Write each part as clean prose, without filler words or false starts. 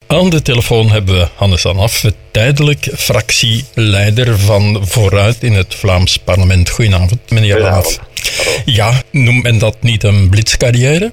Aan de telefoon hebben we Hannes Anaf, tijdelijk fractieleider van Vooruit in het Vlaams parlement. Goedenavond, meneer Anaf. Ja, noemt men dat niet een blitzcarrière?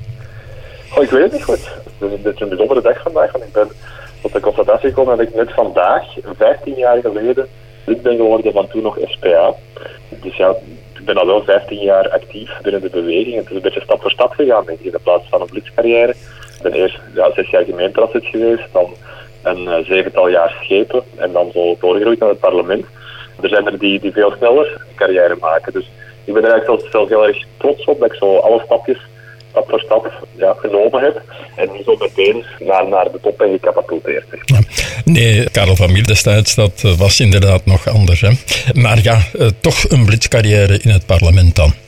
Ik weet het niet goed. Het is een beetje een bijzondere dag vandaag, want ik ben tot de constatatie gekomen dat ik net vandaag, 15 jaar geleden, lid ben geworden van toen nog SPA. Dus ja, ik ben al wel 15 jaar actief binnen de beweging. Het is een beetje stap voor stap gegaan, denk ik, in de plaats van een blitzcarrière. Ik ben eerst 6 jaar gemeenteraadslid geweest, dan een 7-tal jaar schepen en dan zo doorgegroeid naar het parlement. Er zijn er die veel sneller een carrière maken. Dus ik ben er eigenlijk zelfs heel erg trots op dat ik zo alle stapjes, stap voor stap, genomen heb. En niet zo meteen naar de top ben gecatapulteerd. Ja. Nee, Karel van Mier destijds, dat was inderdaad nog anders. Hè? Maar ja, toch een blitzcarrière in het parlement dan.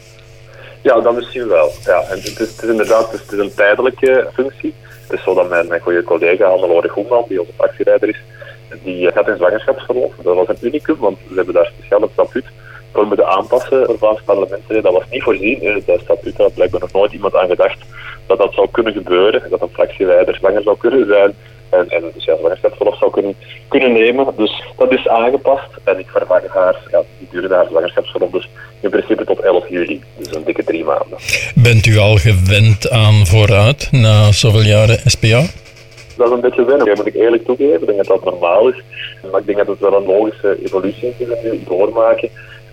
Ja, dat misschien wel. Ja, en het is inderdaad het is een tijdelijke functie. Het is zo dat mijn goede collega Hannelore Goeman, die onze fractieleider is, die gaat in zwangerschapsverlof. Dat was een unicum, want ze hebben daar speciaal het statuut voor moeten aanpassen voor Vlaams parlementsleden. Dat was niet voorzien in het statuut. Daar had blijkbaar nog nooit iemand aan gedacht dat dat zou kunnen gebeuren. Dat een fractieleider zwanger zou kunnen zijn. En dus zwangerschapsverlof zou kunnen nemen. Dus dat is aangepast. En ik vervang haar, die duurde haar zwangerschapsverlof dus in principe tot 11 juli. Dus een dikke 3 maanden. Bent u al gewend aan Vooruit na zoveel jaren SPA? Dat is een beetje wennen, dat moet ik eerlijk toegeven. Ik denk dat dat normaal is. Maar ik denk dat het wel een logische evolutie is die we nu doormaken.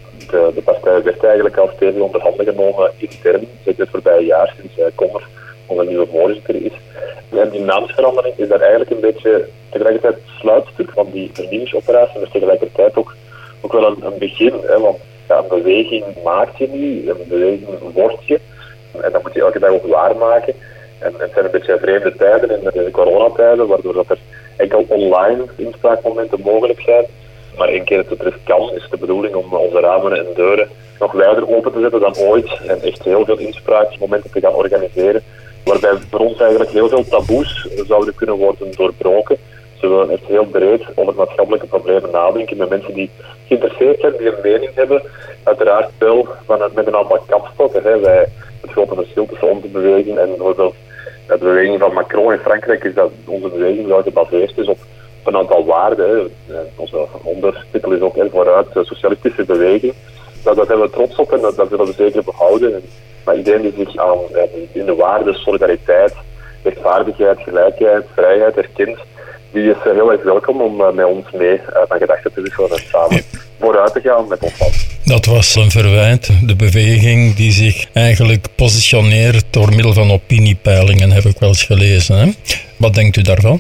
De partij werd eigenlijk al stevig onder handen genomen intern. Zeker het voorbije jaar sinds Kommer onze nieuwe voorzitter is. En die naamsverandering is daar eigenlijk een beetje tegelijkertijd het sluitstuk van die vernieuwingsoperatie, maar tegelijkertijd ook wel een begin. Hè, want een beweging maak je niet, een beweging word je. En dat moet je elke dag ook waarmaken. En het zijn een beetje vreemde tijden in de coronatijden, waardoor dat er enkel online inspraakmomenten mogelijk zijn. Maar één keer dat het terug kan, is de bedoeling om onze ramen en deuren nog wijder open te zetten dan ooit. En echt heel veel inspraakmomenten te gaan organiseren. Waarbij voor ons eigenlijk heel veel taboes zouden kunnen worden doorbroken. Ze willen echt heel breed over maatschappelijke problemen nadenken met mensen die geïnteresseerd zijn, die een mening hebben. Uiteraard wel met een aantal kapstokken. Het grote verschil tussen onze beweging en bijvoorbeeld de beweging van Macron in Frankrijk is dat onze beweging wel gebaseerd is op een aantal waarden. Onze ondertitel is ook Vooruit, de socialistische beweging. Daar zijn we trots op en dat willen we zeker behouden. Maar iedereen die zich aan in de waarden solidariteit, rechtvaardigheid, gelijkheid, vrijheid herkent, die is heel erg welkom om met ons mee van gedachten te wisselen en samen vooruit te gaan met ons land. Dat was een verwijt, de beweging die zich eigenlijk positioneert door middel van opiniepeilingen, heb ik wel eens gelezen. Hè? Wat denkt u daarvan?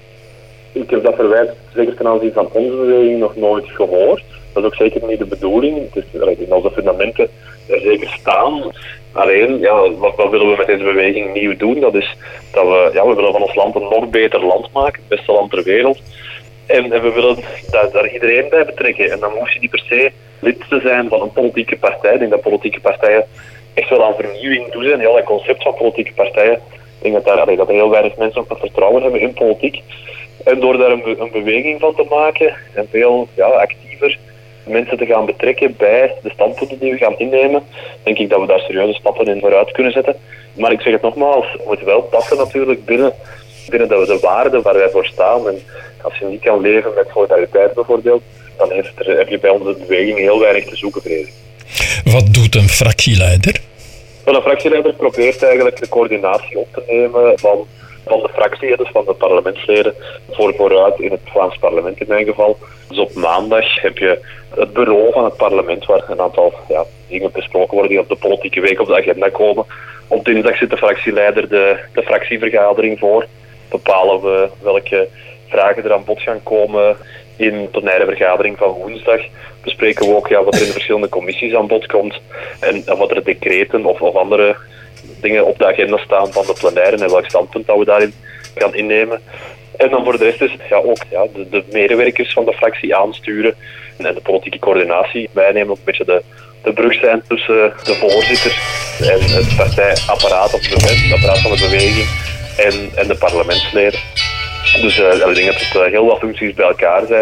Ik heb dat verwijt zeker ten aanzien van onze beweging nog nooit gehoord. Dat is ook zeker niet de bedoeling. Het is in onze fundamenten er zeker staan. Alleen, wat willen we met deze beweging nieuw doen? Dat is dat we willen van ons land een nog beter land maken, het beste land ter wereld. En we willen daar iedereen bij betrekken. En dan hoef je niet per se lid te zijn van een politieke partij. Ik denk dat politieke partijen echt wel aan vernieuwing toe zijn. Heel dat concept van politieke partijen. Ik denk dat er heel weinig mensen ook nog vertrouwen hebben in politiek. En door daar een beweging van te maken en veel actiever mensen te gaan betrekken bij de standpunten die we gaan innemen, denk ik dat we daar serieuze stappen in vooruit kunnen zetten. Maar ik zeg het nogmaals, het moet wel passen natuurlijk binnen de waarden waar wij voor staan. En als je niet kan leven met solidariteit bijvoorbeeld, dan heb je bij onze beweging heel weinig te zoeken, vrees ik. Wat doet een fractieleider? Wel, een fractieleider probeert eigenlijk de coördinatie op te nemen van de fractie, dus van de parlementsleden, vooruit in het Vlaams parlement in mijn geval. Dus op maandag heb je het bureau van het parlement waar een aantal dingen besproken worden die op de politieke week op de agenda komen. Op dinsdag zit de fractieleider de fractievergadering voor. Bepalen we welke vragen er aan bod gaan komen in de plenaire vergadering van woensdag. Bespreken we ook wat er in de verschillende commissies aan bod komt en wat er decreten of andere dingen op de agenda staan van de plenaire en welk standpunt dat we daarin gaan innemen. En dan voor de rest is de medewerkers van de fractie aansturen en de politieke coördinatie. Wij nemen ook een beetje de brug zijn tussen de voorzitter en het partijapparaat of het apparaat van de beweging en de parlementsleden. Dus ik denk dat het heel wat functies bij elkaar zijn.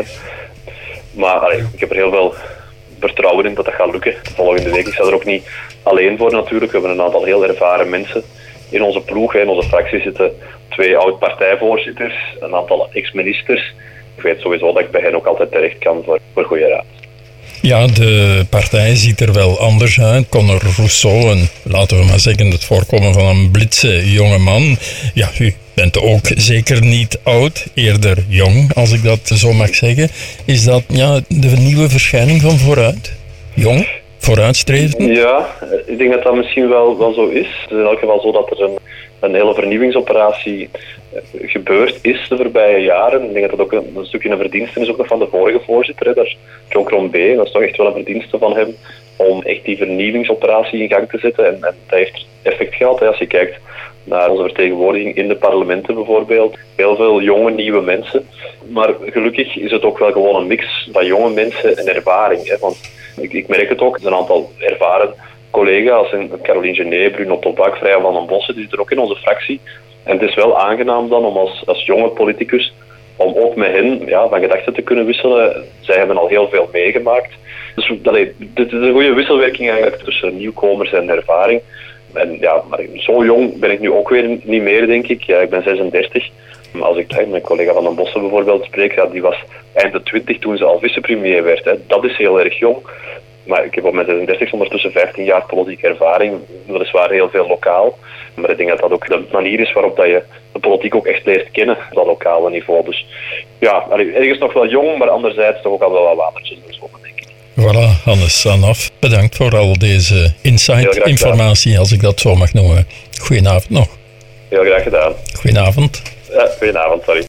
Maar ik heb er heel veel vertrouwen in dat gaat lukken. De volgende week, ik sta er ook niet alleen voor natuurlijk. We hebben een aantal heel ervaren mensen In onze ploeg, in onze fractie zitten 2 oud-partijvoorzitters, een aantal ex-ministers. Ik weet sowieso dat ik bij hen ook altijd terecht kan voor goede raad. Ja, de partij ziet er wel anders uit. Conor Rousseau, en laten we maar zeggen het voorkomen van een blitse jonge man. Ja, u bent ook zeker niet oud, eerder jong, als ik dat zo mag zeggen. Is dat de nieuwe verschijning van Vooruit? Jong? Vooruitstrevend? Ja, ik denk dat dat misschien wel zo is. Het is in elk geval zo dat er een hele vernieuwingsoperatie gebeurd is de voorbije jaren. Ik denk dat dat ook een stukje een verdienste is ook nog van de vorige voorzitter, daar John Crombie. Dat is toch echt wel een verdienste van hem om echt die vernieuwingsoperatie in gang te zetten. En dat heeft effect gehad. Als je kijkt naar onze vertegenwoordiging in de parlementen bijvoorbeeld. Heel veel jonge, nieuwe mensen. Maar gelukkig is het ook wel gewoon een mix van jonge mensen en ervaring. Hè. Want ik merk het ook, er zijn een aantal ervaren collega's, Caroline Genet, Bruno Tobak, Freya van den Bossen, die zitten ook in onze fractie. En het is wel aangenaam dan om als jonge politicus, om ook met hen van gedachten te kunnen wisselen. Zij hebben al heel veel meegemaakt. Dus dit is een goede wisselwerking eigenlijk tussen nieuwkomers en ervaring. En maar zo jong ben ik nu ook weer niet meer, denk ik. Ja, ik ben 36. Als ik mijn collega van den Bossen bijvoorbeeld spreek, die was eind de 20 toen ze al vicepremier werd. Hè. Dat is heel erg jong. Maar ik heb op mijn 36 ondertussen 15 jaar politieke ervaring. Weliswaar heel veel lokaal. Maar ik denk dat dat ook de manier is waarop dat je de politiek ook echt leert kennen, op dat lokale niveau. Dus ergens nog wel jong, maar anderzijds toch ook al wel wat watertjes bezwonnen, denk ik. Voilà, Hannes Anaf, bedankt voor al deze insight-informatie, als ik dat zo mag noemen. Goedenavond nog. Heel graag gedaan. Goedenavond. Ja, goedenavond, sorry.